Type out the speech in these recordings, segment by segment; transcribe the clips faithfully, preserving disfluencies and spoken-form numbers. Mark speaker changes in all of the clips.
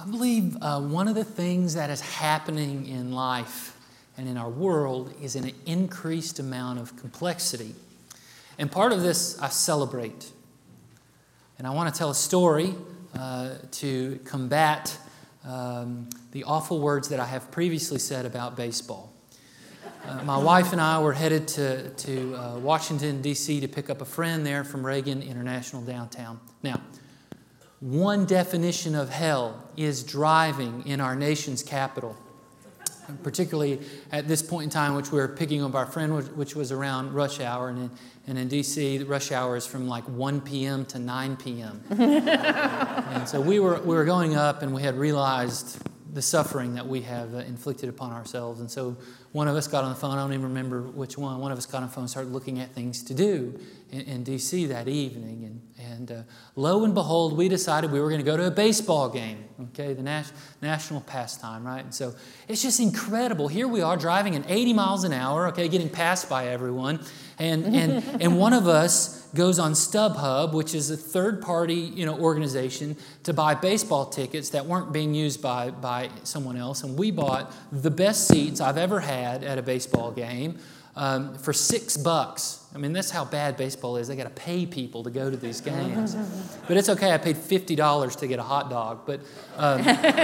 Speaker 1: I believe uh, one of the things that is happening in life and in our world is an increased amount of complexity. And part of this I celebrate. And I want to tell a story uh, to combat um, the awful words that I have previously said about baseball. Uh, my wife and I were headed to, to uh, Washington, D C to pick up a friend there from Reagan International downtown. Now, one definition of hell is driving in our nation's capital, particularly at this point in time, which we were picking up our friend, which was around rush hour. And in, and in D C, the rush hour is from like one p.m. to nine p.m. And so we were we were going up, and we had realized the suffering that we have inflicted upon ourselves. And so one of us got on the phone. I don't even remember which one. One of us got on the phone and started looking at things to do in, in D C that evening. And, and uh, lo and behold, we decided we were going to go to a baseball game, okay, the nas- national pastime, right? And so it's just incredible. Here we are driving at eighty miles an hour, okay, getting passed by everyone. And, and, and one of us goes on StubHub, which is a third-party, you know, organization, to buy baseball tickets that weren't being used by, by someone else. And we bought the best seats I've ever had at a baseball game um, for six bucks. I mean, that's how bad baseball is. They got to pay people to go to these games. But it's okay. I paid fifty dollars to get a hot dog. But um,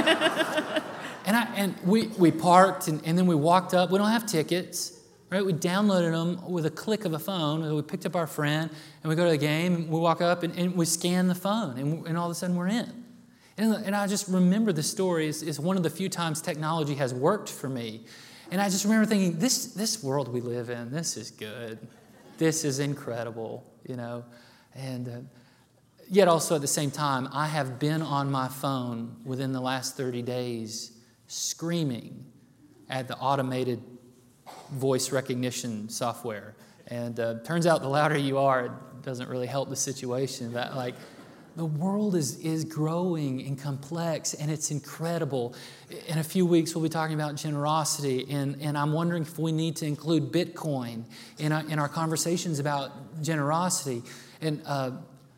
Speaker 1: and I and we we parked and, and then we walked up. We don't have tickets. Right, we downloaded them with a click of a phone. We picked up our friend, and we go to the game, and we walk up, and, and we scan the phone, and, and all of a sudden we're in. And, and I just remember the story is, is one of the few times technology has worked for me. And I just remember thinking, this, this world we live in, this is good. This is incredible, you know. And uh, yet also at the same time, I have been on my phone within the last thirty days screaming at the automated voice recognition software. And uh, turns out the louder you are, it doesn't really help the situation. That like the world is is growing and complex, and it's incredible. In a few weeks, we'll be talking about generosity, and, and I'm wondering if we need to include Bitcoin in our, in our conversations about generosity. And uh,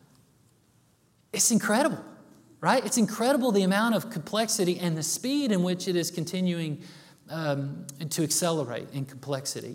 Speaker 1: it's incredible, right? It's incredible the amount of complexity and the speed in which it is continuing Um, to accelerate in complexity.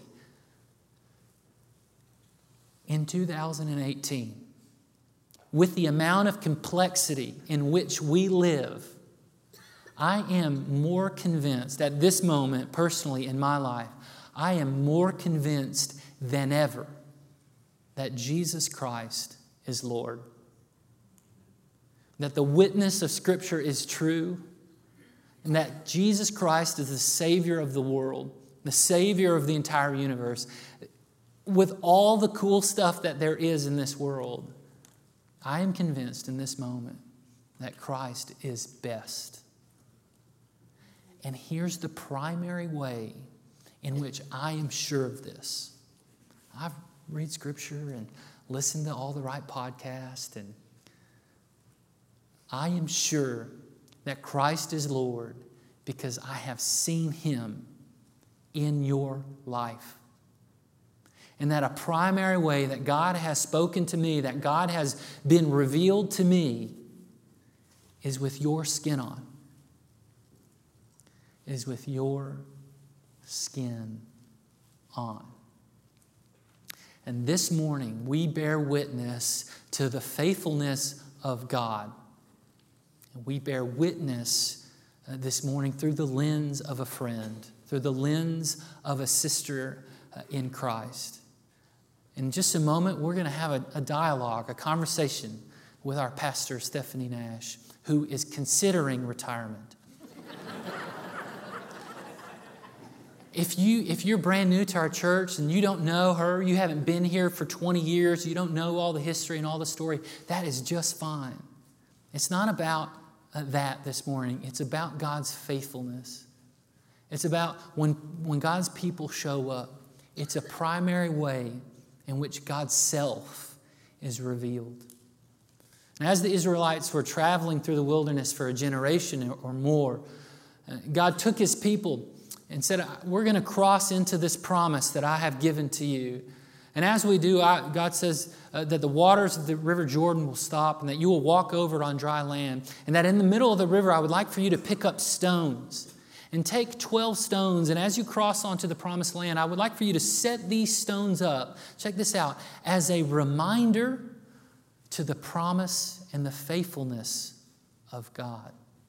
Speaker 1: In two thousand eighteen, with the amount of complexity in which we live, I am more convinced at this moment, personally in my life, I am more convinced than ever that Jesus Christ is Lord. That the witness of Scripture is true, and that Jesus Christ is the Savior of the world, the Savior of the entire universe. With all the cool stuff that there is in this world, I am convinced in this moment that Christ is best. And here's the primary way in which I am sure of this. I've read Scripture and listened to all the right podcasts, and I am sure that Christ is Lord because I have seen Him in your life. And that a primary way that God has spoken to me, that God has been revealed to me, is with your skin on. Is with your skin on. And this morning, we bear witness to the faithfulness of God. And we bear witness uh, this morning through the lens of a friend, through the lens of a sister uh, in Christ. In just a moment, we're going to have a, a dialogue, a conversation with our pastor, Stephanie Nash, who is considering retirement. If, you, if you're brand new to our church and you don't know her, you haven't been here for twenty years, you don't know all the history and all the story, that is just fine. It's not about uh, that this morning. It's about God's faithfulness. It's about when, when God's people show up, it's a primary way in which God's self is revealed. And as the Israelites were traveling through the wilderness for a generation or more, uh, God took His people and said, we're going to cross into this promise that I have given to you. And as we do, I, God says uh, that the waters of the River Jordan will stop and that you will walk over it on dry land. And that in the middle of the river, I would like for you to pick up stones and take twelve stones. And as you cross onto the promised land, I would like for you to set these stones up, check this out, as a reminder to the promise and the faithfulness of God.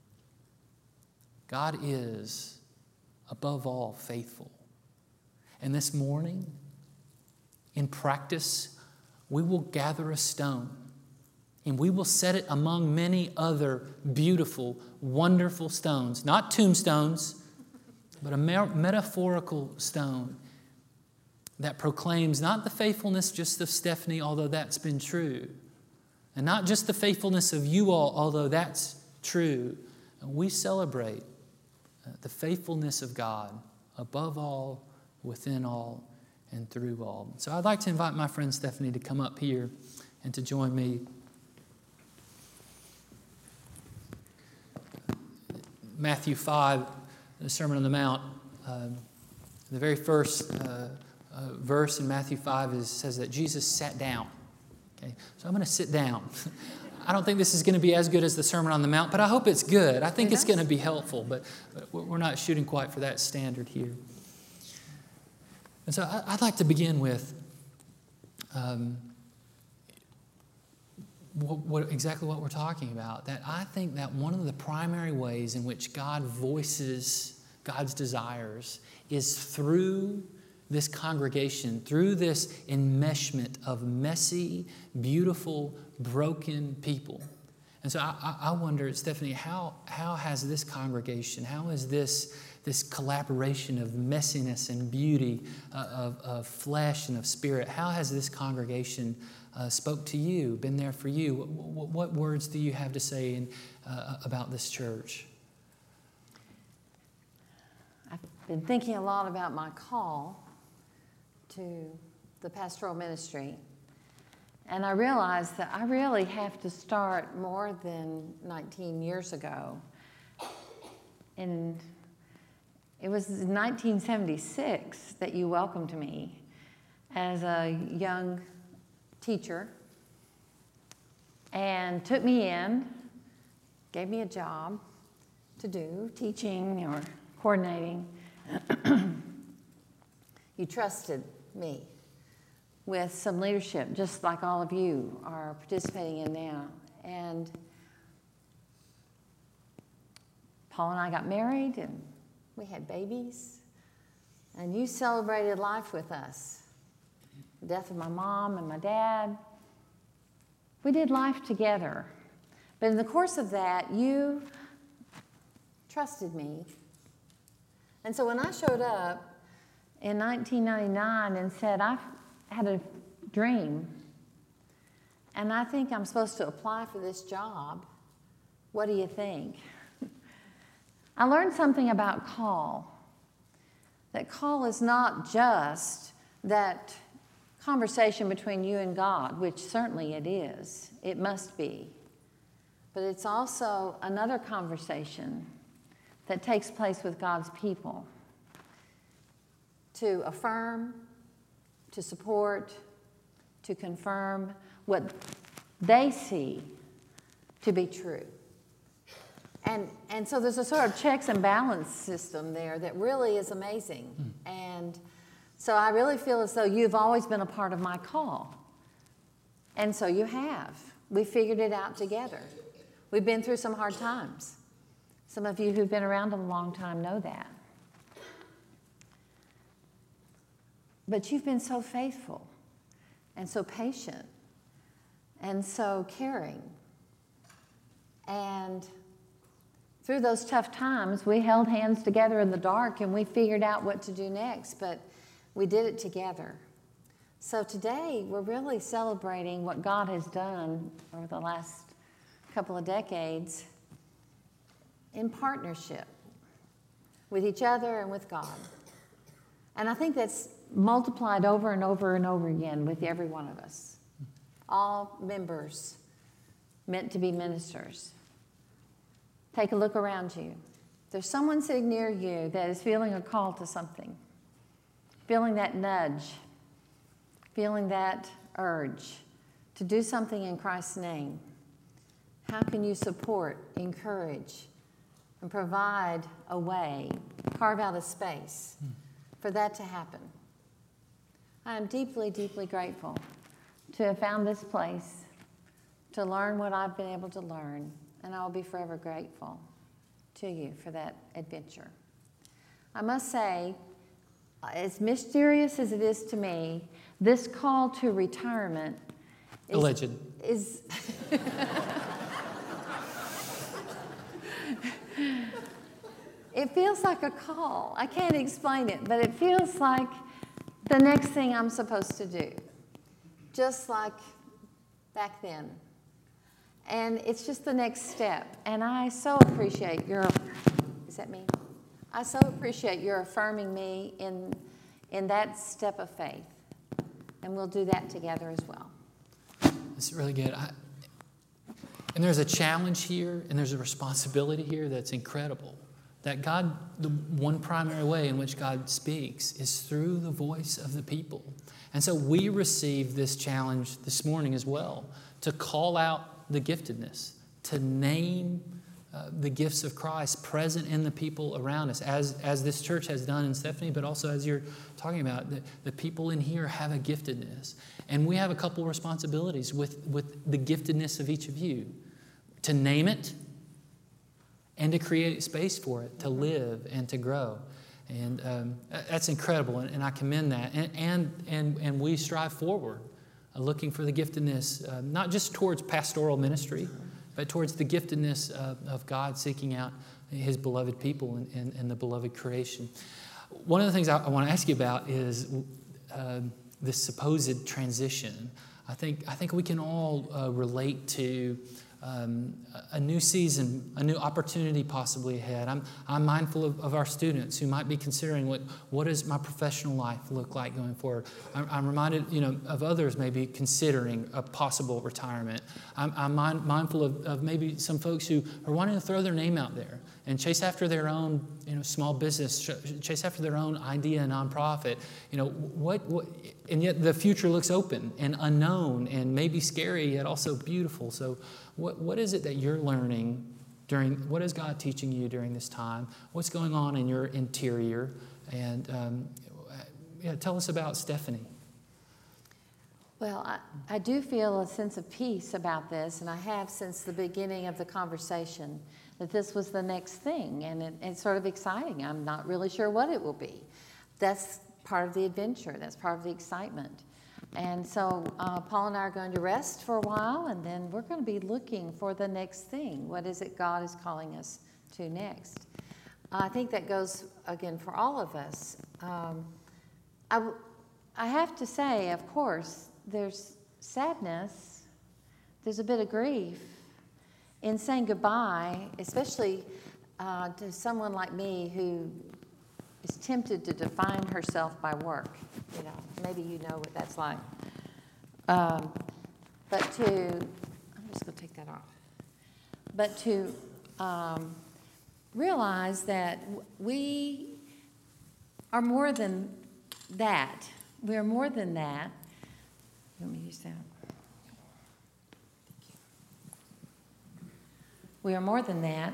Speaker 1: God is, above all, faithful. And this morning, in practice, we will gather a stone and we will set it among many other beautiful, wonderful stones. Not tombstones, but a metaphorical stone that proclaims not the faithfulness just of Stephanie, although that's been true, and not just the faithfulness of you all, although that's true. And we celebrate the faithfulness of God above all, within all, and through all. So I'd like to invite my friend Stephanie to come up here and to join me. Matthew five, the Sermon on the Mount, uh, the very first uh, uh, verse in Matthew five is, says that Jesus sat down. Okay, so I'm going to sit down. I don't think this is going to be as good as the Sermon on the Mount, but I hope it's good. I think it it's going to be helpful, but, but we're not shooting quite for that standard here. And so I'd like to begin with um, what, what, exactly what we're talking about. That I think that one of the primary ways in which God voices God's desires is through this congregation, through this enmeshment of messy, beautiful, broken people. And so I, I wonder, Stephanie, how, how has this congregation, how has this this collaboration of messiness and beauty, uh, of, of flesh and of spirit, how has this congregation uh, spoke to you, been there for you? What, what, what words do you have to say in, uh, about this church?
Speaker 2: I've been thinking a lot about my call to the pastoral ministry. And I realized that I really have to start more than nineteen years ago. And it was in nineteen seventy-six that you welcomed me as a young teacher and took me in, gave me a job to do, teaching or coordinating. You trusted me with some leadership, just like all of you are participating in now. And Paul and I got married, and we had babies, and you celebrated life with us. The death of my mom and my dad. We did life together. But in the course of that, you trusted me. And so when I showed up in nineteen ninety-nine and said, I've had a dream, and I think I'm supposed to apply for this job, what do you think? I learned something about call. That call is not just that conversation between you and God, which certainly it is. It must be. But it's also another conversation that takes place with God's people to affirm, to support, to confirm what they see to be true. And and so there's a sort of checks and balance system there that really is amazing. Mm. And so I really feel as though you've always been a part of my call. And so you have. We figured it out together. We've been through some hard times. Some of you who've been around a long time know that. But you've been so faithful and so patient and so caring. And through those tough times, we held hands together in the dark and we figured out what to do next, but we did it together. So today, we're really celebrating what God has done over the last couple of decades in partnership with each other and with God. And I think that's multiplied over and over and over again with every one of us. All members meant to be ministers. Take a look around you. There's someone sitting near you that is feeling a call to something, feeling that nudge, feeling that urge to do something in Christ's name, how can you support, encourage, and provide a way, carve out a space for that to happen? I am deeply, deeply grateful to have found this place, to learn what I've been able to learn, and I will be forever grateful to you for that adventure. I must say, as mysterious as it is to me, this call to retirement is...
Speaker 1: Alleged.
Speaker 2: is It feels like a call. I can't explain it, but it feels like the next thing I'm supposed to do, just like back then. And it's just the next step. And I so appreciate your, is that me? I so appreciate your affirming me in, in that step of faith. And we'll do that together as well.
Speaker 1: It's really good. I, and there's a challenge here, and there's a responsibility here that's incredible. That God, the one primary way in which God speaks is through the voice of the people. And so we receive this challenge this morning as well, to call out the giftedness, to name uh, the gifts of Christ present in the people around us, as, as this church has done in Stephanie, but also as you're talking about, the, the people in here have a giftedness. And we have a couple responsibilities with, with the giftedness of each of you, to name it, and to create space for it, to live and to grow. And um, that's incredible, and, and I commend that. And, and, and, and we strive forward, uh, looking for the giftedness, uh, not just towards pastoral ministry, but towards the giftedness of, of God seeking out His beloved people and, and, and the beloved creation. One of the things I, I want to ask you about is uh, this supposed transition. I think, I think we can all uh, relate to Um, a new season, a new opportunity possibly ahead. I'm, I'm mindful of, of our students who might be considering what, what does my professional life look like going forward. I'm, I'm reminded, you know, of others maybe considering a possible retirement. I'm, I'm mind, mindful of, of maybe some folks who are wanting to throw their name out there and chase after their own, you know, small business, chase after their own idea, nonprofit. You know, what, what, and yet the future looks open and unknown and maybe scary yet also beautiful. So what, what is it that you're learning during, what is God teaching you during this time? What's going on in your interior? And um, yeah, tell us about Stephanie.
Speaker 2: Well, I, I do feel a sense of peace about this, and I have since the beginning of the conversation, that this was the next thing, and it, it's sort of exciting. I'm not really sure what it will be. That's part of the adventure. That's part of the excitement. And so uh, Paul and I are going to rest for a while, and then we're going to be looking for the next thing. What is it God is calling us to next? I think that goes, again, for all of us. Um, I, I have to say, of course, there's sadness, there's a bit of grief in saying goodbye, especially uh, to someone like me who is tempted to define herself by work. You know, maybe you know what that's like. Um, but to, I'm just going to take that off. But to um, realize that we are more than that. We are more than that. Let me use that. We are more than that.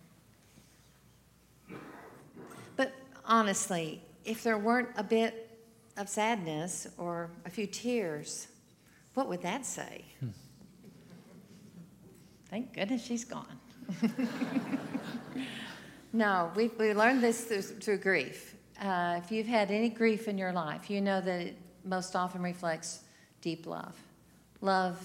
Speaker 2: But honestly, if there weren't a bit of sadness or a few tears, what would that say? Hmm. Thank goodness she's gone. No, we we learned this through, through grief. Uh, if you've had any grief in your life, you know that it most often reflects deep love. Love,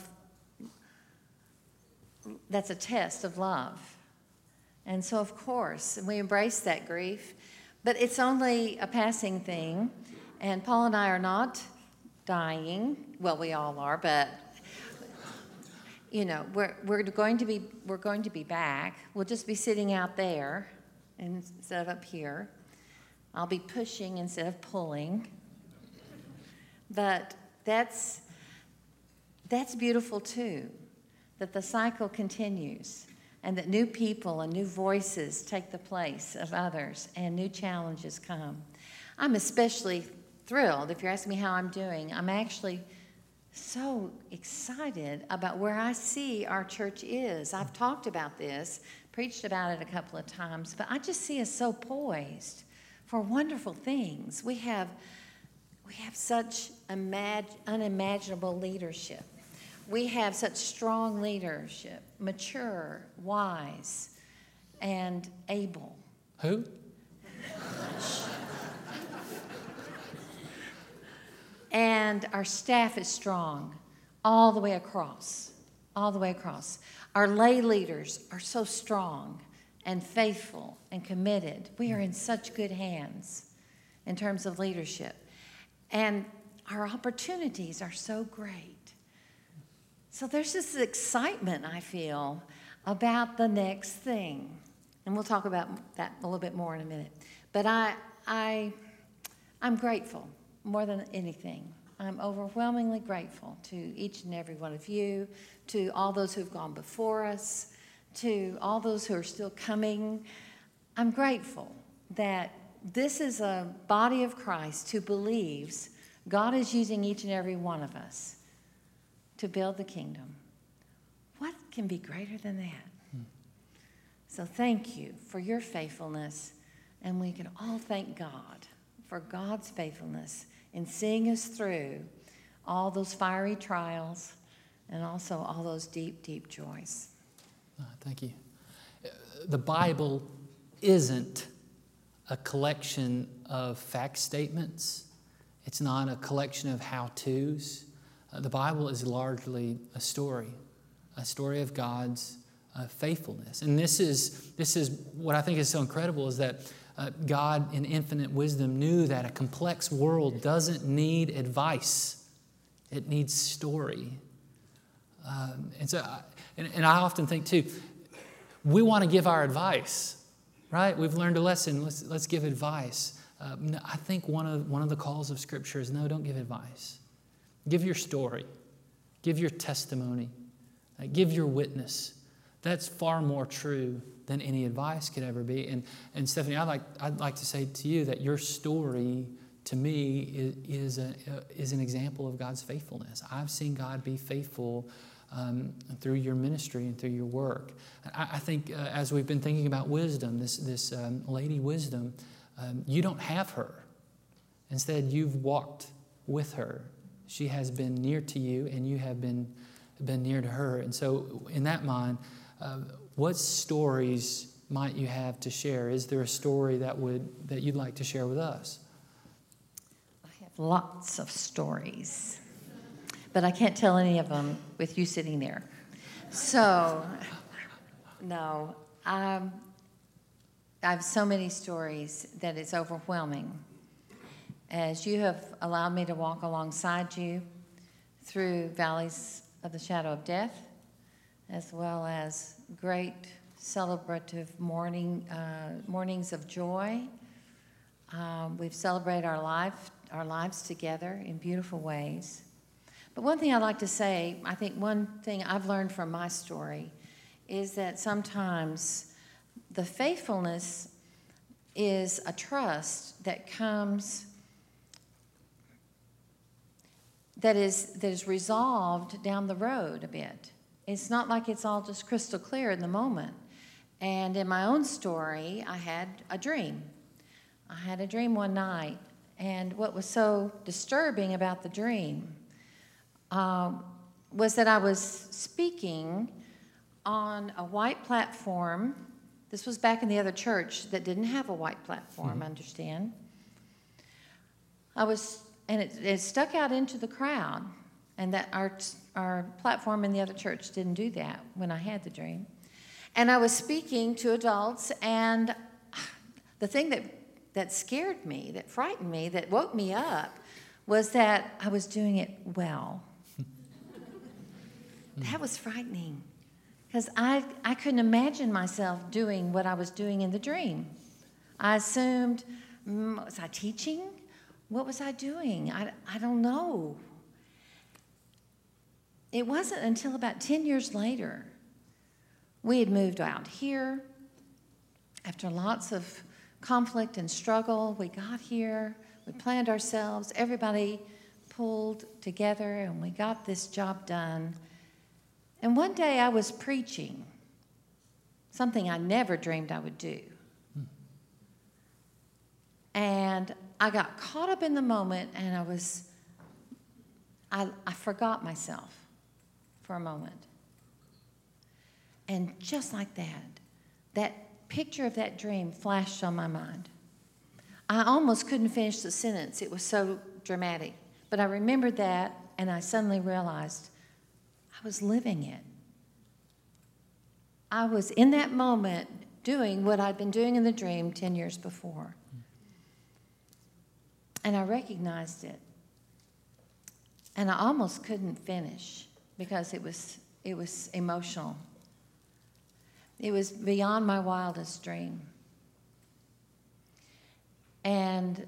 Speaker 2: that's a test of love. And so, of course, we embrace that grief, but it's only a passing thing. And Paul and I are not dying. Well, we all are, but you know, we're we're going to be we're going to be back. We'll just be sitting out there instead of up here. I'll be pushing instead of pulling. But that's that's beautiful too, that the cycle continues and that new people and new voices take the place of others and new challenges come. I'm especially thrilled. If you're asking me how I'm doing, I'm actually so excited about where I see our church is. I've talked about this, preached about it a couple of times, but I just see us so poised for wonderful things. We have, we have such imag- unimaginable leadership. We have such strong leadership, mature, wise, and able.
Speaker 1: Who?
Speaker 2: And our staff is strong all the way across, all the way across. Our lay leaders are so strong and faithful and committed. We are in such good hands in terms of leadership. And our opportunities are so great. So there's this excitement, I feel, about the next thing. And we'll talk about that a little bit more in a minute. But I, I, I'm grateful. More than anything, I'm overwhelmingly grateful to each and every one of you, to all those who've gone before us, to all those who are still coming. I'm grateful that this is a body of Christ who believes God is using each and every one of us to build the kingdom. What can be greater than that? Hmm. So thank you for your faithfulness, and we can all thank God for God's faithfulness in seeing us through all those fiery trials and also all those deep, deep joys.
Speaker 1: Uh, thank you. The Bible isn't a collection of fact statements. It's not a collection of how-tos. Uh, the Bible is largely a story, a story of God's uh, faithfulness. And this is, this is what I think is so incredible is that Uh, God, in infinite wisdom, knew that a complex world doesn't need advice. It needs story. Um, and so, I, and, and I often think, too, we want to give our advice, right? We've learned a lesson. Let's, let's give advice. Uh, no, I think one of, one of the calls of Scripture is, no, don't give advice. Give your story. Give your testimony. Uh, give your witness. That's far more true than any advice could ever be. And, and Stephanie, I'd like, I'd like to say to you that your story, to me, is, is, a, is an example of God's faithfulness. I've seen God be faithful um, through your ministry and through your work. I, I think uh, as we've been thinking about wisdom, this, this um, Lady Wisdom, um, you don't have her. Instead, you've walked with her. She has been near to you, and you have been, been near to her. And so in that mind, uh, what stories might you have to share? Is there a story that would that you'd like to share with us?
Speaker 2: I have lots of stories, but I can't tell any of them with you sitting there. So, no, um, I have so many stories that it's overwhelming. As you have allowed me to walk alongside you through valleys of the shadow of death, as well as great celebrative morning uh, mornings of joy. Um, we've celebrated our life, our lives together in beautiful ways. But one thing I'd like to say, I think one thing I've learned from my story is that sometimes the faithfulness is a trust that comes, that is, that is resolved down the road a bit. It's not like it's all just crystal clear in the moment. And in my own story, I had a dream. I had a dream one night, and what was so disturbing about the dream um, was that I was speaking on a white platform. This was back in the other church that didn't have a white platform, mm-hmm. understand? I was, and it, it stuck out into the crowd, and that our our platform in the other church didn't do that when I had the dream. And I was speaking to adults, and the thing that, that scared me, that frightened me, that woke me up, was that I was doing it well. That was frightening, because I, I couldn't imagine myself doing what I was doing in the dream. I assumed, mm, was I teaching? What was I doing? I, I don't know. It wasn't until about ten years later, we had moved out here. After lots of conflict and struggle, we got here. We planned ourselves. Everybody pulled together, and we got this job done. And one day I was preaching, something I never dreamed I would do. Hmm. And I got caught up in the moment, and I was, I, I forgot myself for a moment. And just like that, that picture of that dream flashed on my mind. I almost couldn't finish the sentence. It was so dramatic. But I remembered that, and I suddenly realized I was living it. I was in that moment doing what I'd been doing in the dream ten years before. And I recognized it. And I almost couldn't finish because it was, it was emotional. It was beyond my wildest dream. And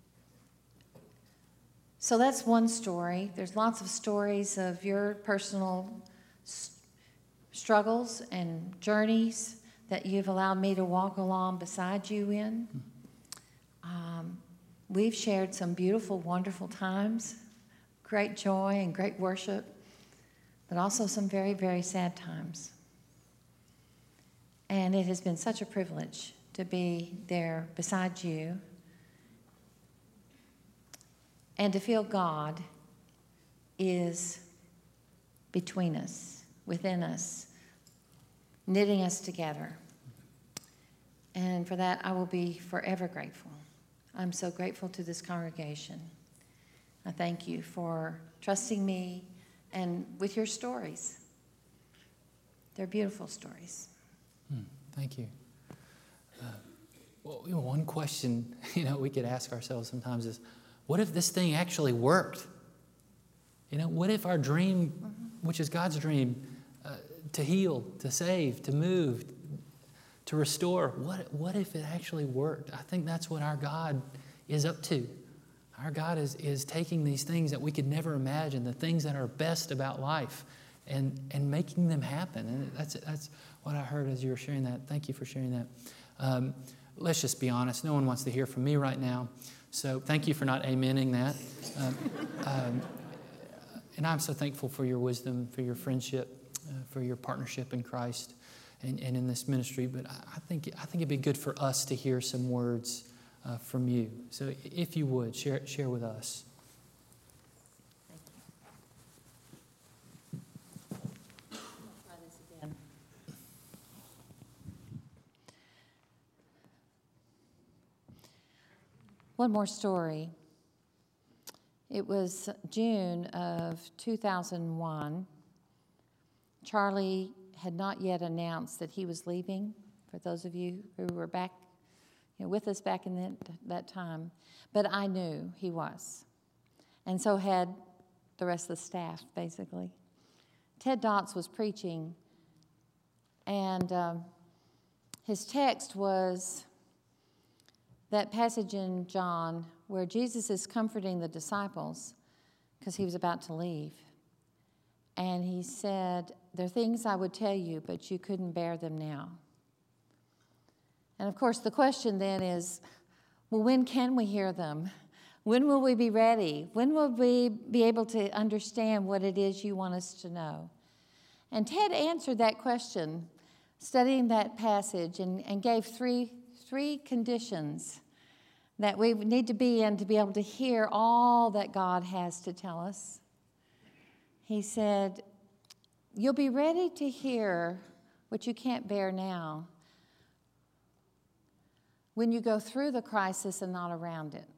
Speaker 2: so that's one story. There's lots of stories of your personal s- struggles and journeys that you've allowed me to walk along beside you in. Um, we've shared some beautiful, wonderful times, great joy and great worship, but also some very, very sad times. And it has been such a privilege to be there beside you and to feel God is between us, within us, knitting us together. And for that, I will be forever grateful. I'm so grateful to this congregation. I thank you for trusting me and with your stories. They're beautiful stories.
Speaker 1: Hmm, thank you. Uh, well, you know, one question you know we could ask ourselves sometimes is, what if this thing actually worked? You know, what if our dream, mm-hmm. which is God's dream, uh, to heal, to save, to move, to restore, what what if it actually worked? I think that's what our God is up to. Our God is is taking these things that we could never imagine, the things that are best about life, and and making them happen. And that's that's what I heard as you were sharing that. Thank you for sharing that. Um, let's just be honest. No one wants to hear from me right now. So thank you for not amening that. Um, um, and I'm so thankful for your wisdom, for your friendship, uh, for your partnership in Christ and, and in this ministry. But I, I think I think it'd be good for us to hear some words uh, from you. So if you would, share share with us.
Speaker 2: Thank you. I'll try this again. One more story. It was June of two thousand one. Charlie had not yet announced that he was leaving, for those of you who were back, you know, with us back in that, that time. But I knew he was. And so had the rest of the staff, basically. Ted Dotz was preaching, and um, his text was that passage in John where Jesus is comforting the disciples because he was about to leave. And he said, there are things I would tell you, but you couldn't bear them now. And of course, the question then is, well, when can we hear them? When will we be ready? When will we be able to understand what it is you want us to know? And Ted answered that question, studying that passage, and, and gave three Three conditions that we need to be in to be able to hear all that God has to tell us. He said, you'll be ready to hear what you can't bear now when you go through the crisis and not around it.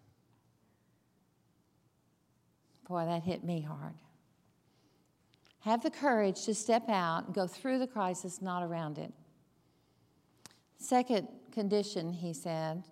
Speaker 2: Boy, that hit me hard. Have the courage to step out and go through the crisis, not around it. Second condition, he said,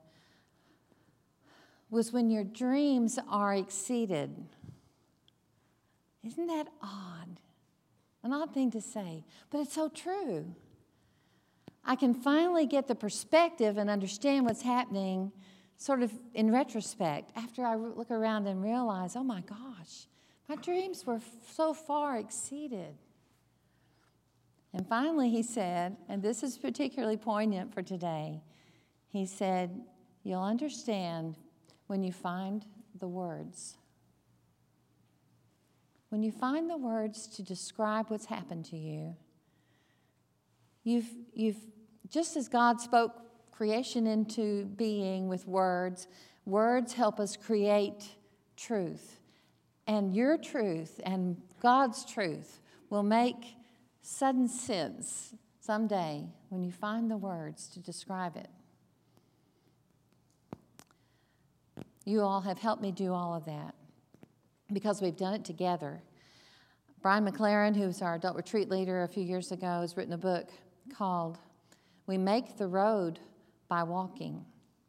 Speaker 2: was when your dreams are exceeded. Isn't that odd? An odd thing to say, but it's so true. I can finally get the perspective and understand what's happening sort of in retrospect after I look around and realize, oh my gosh, my dreams were so far exceeded. And finally, he said, and this is particularly poignant for today, he said, you'll understand when you find the words. When you find the words to describe what's happened to you, you've, you've just as God spoke creation into being with words, words help us create truth. And your truth and God's truth will make sudden sense someday when you find the words to describe it. You all have helped me do all of that because we've done it together. Brian McLaren, who was our adult retreat leader a few years ago, has written a book called We Make the Road by Walking.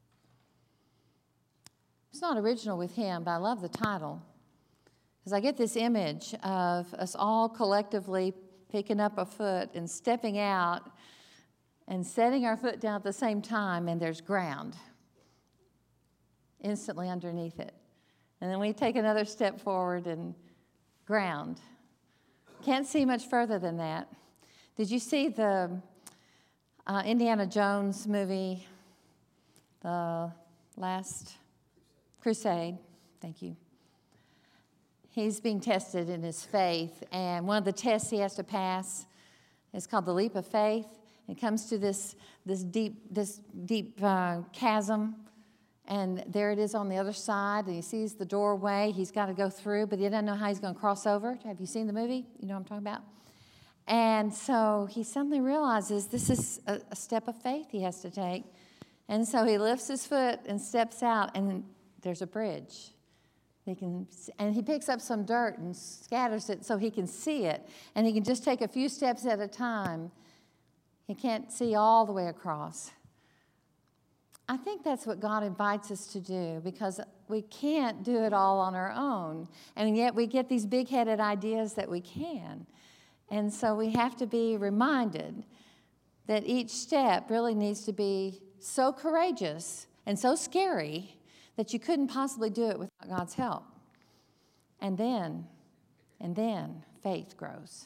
Speaker 2: It's not original with him, but I love the title because I get this image of us all collectively picking up a foot and stepping out and setting our foot down at the same time, and there's ground instantly underneath it. And then we take another step forward and ground. Can't see much further than that. Did you see the uh, Indiana Jones movie, The Last Crusade? Thank you. He's being tested in his faith, and one of the tests he has to pass is called the leap of faith. It comes to this, this deep, this deep uh, chasm, and there it is on the other side, and he sees the doorway he's got to go through, but he doesn't know how he's going to cross over. Have you seen the movie? You know what I'm talking about? And so he suddenly realizes this is a, a step of faith he has to take, and so he lifts his foot and steps out, and there's a bridge. He can, and he picks up some dirt and scatters it so he can see it, and he can just take a few steps at a time. He can't see all the way across. I think that's what God invites us to do because we can't do it all on our own, and yet we get these big-headed ideas that we can. And so we have to be reminded that each step really needs to be so courageous and so scary that you couldn't possibly do it without God's help. And then, and then faith grows.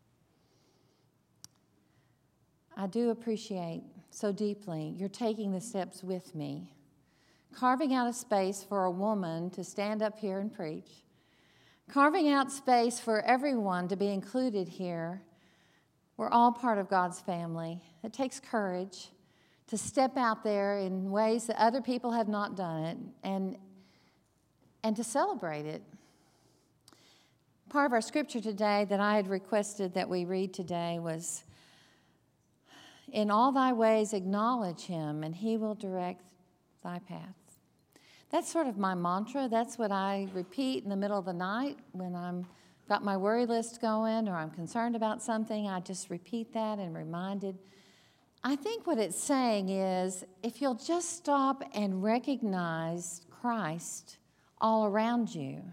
Speaker 2: I do appreciate so deeply you're taking the steps with me, carving out a space for a woman to stand up here and preach, carving out space for everyone to be included here. We're all part of God's family. It takes courage to step out there in ways that other people have not done it, and, and to celebrate it. Part of our scripture today that I had requested that we read today was, in all thy ways acknowledge him, and he will direct thy path. That's sort of my mantra. That's what I repeat in the middle of the night when I'm got my worry list going or I'm concerned about something. I just repeat that and reminded. I think what it's saying is, if you'll just stop and recognize Christ all around you,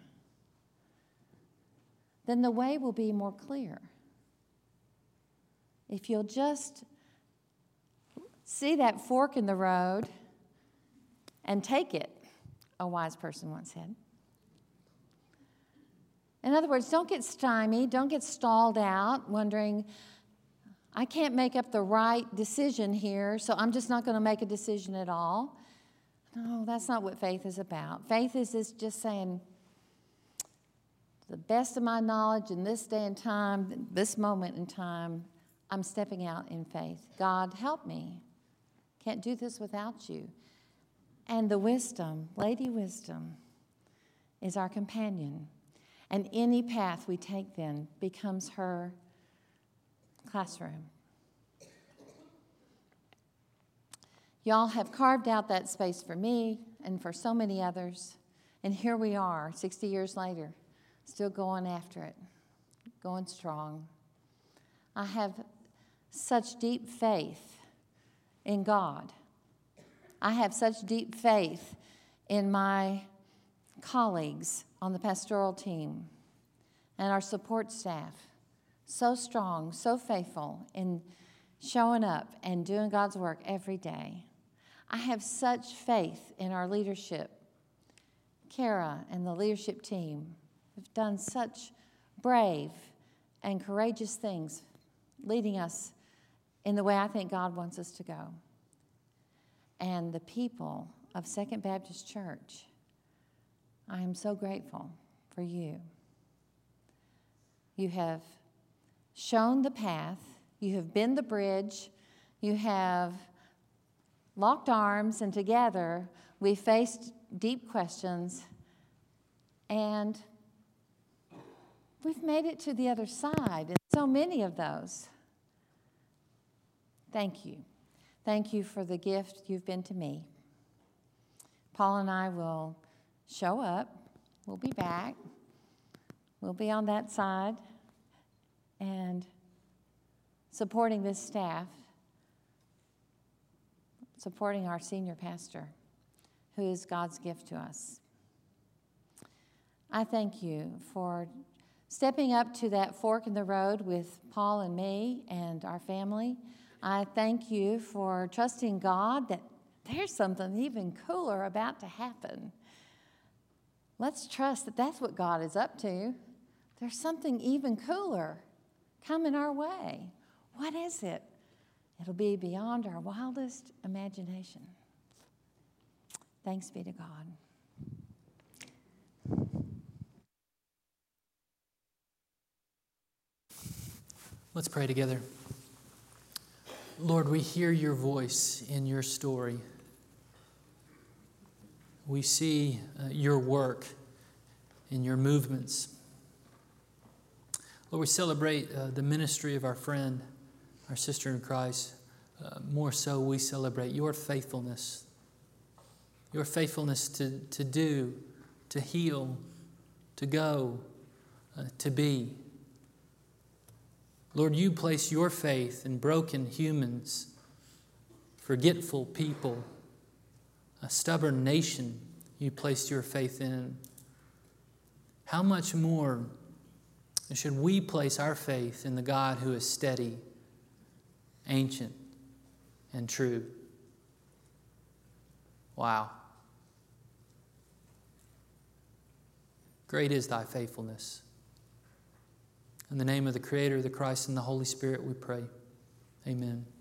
Speaker 2: then the way will be more clear. If you'll just see that fork in the road and take it, a wise person once said. In other words, don't get stymied, don't get stalled out, wondering, I can't make up the right decision here, so I'm just not going to make a decision at all. No, that's not what faith is about. Faith is just saying, to the best of my knowledge in this day and time, this moment in time, I'm stepping out in faith. God, help me. Can't do this without you. And the wisdom, Lady Wisdom, is our companion. And any path we take then becomes her classroom. Y'all have carved out that space for me and for so many others. And here we are, sixty years later, still going after it, going strong. I have such deep faith in God. I have such deep faith in my colleagues on the pastoral team and our support staff. So strong, so faithful in showing up and doing God's work every day. I have such faith in our leadership. Kara and the leadership team have done such brave and courageous things, leading us in the way I think God wants us to go. And the people of Second Baptist Church I am so grateful for you. You have shown the path. You have been the bridge. You have locked arms, and together we faced deep questions, and we've made it to the other side, and so many of those. Thank you. Thank you for the gift you've been to me. Paul and I will show up. We'll be back. We'll be on that side and supporting this staff, supporting our senior pastor, who is God's gift to us. I thank you for stepping up to that fork in the road with Paul and me and our family. I thank you for trusting God that there's something even cooler about to happen. Let's trust that that's what God is up to. There's something even cooler coming our way. What is it? It'll be beyond our wildest imagination. Thanks be to God.
Speaker 1: Let's pray together. Lord, we hear your voice in your story. We see uh, your work in your movements. Lord, we celebrate uh, the ministry of our friend, our sister in Christ. Uh, more so, we celebrate your faithfulness, your faithfulness to, to do, to heal, to go, uh, to be. Lord, you place your faith in broken humans, forgetful people, a stubborn nation you placed your faith in. How much more should we place our faith in the God who is steady, ancient, and true? Wow. Great is thy faithfulness. In the name of the Creator, the Christ, and the Holy Spirit we pray. Amen.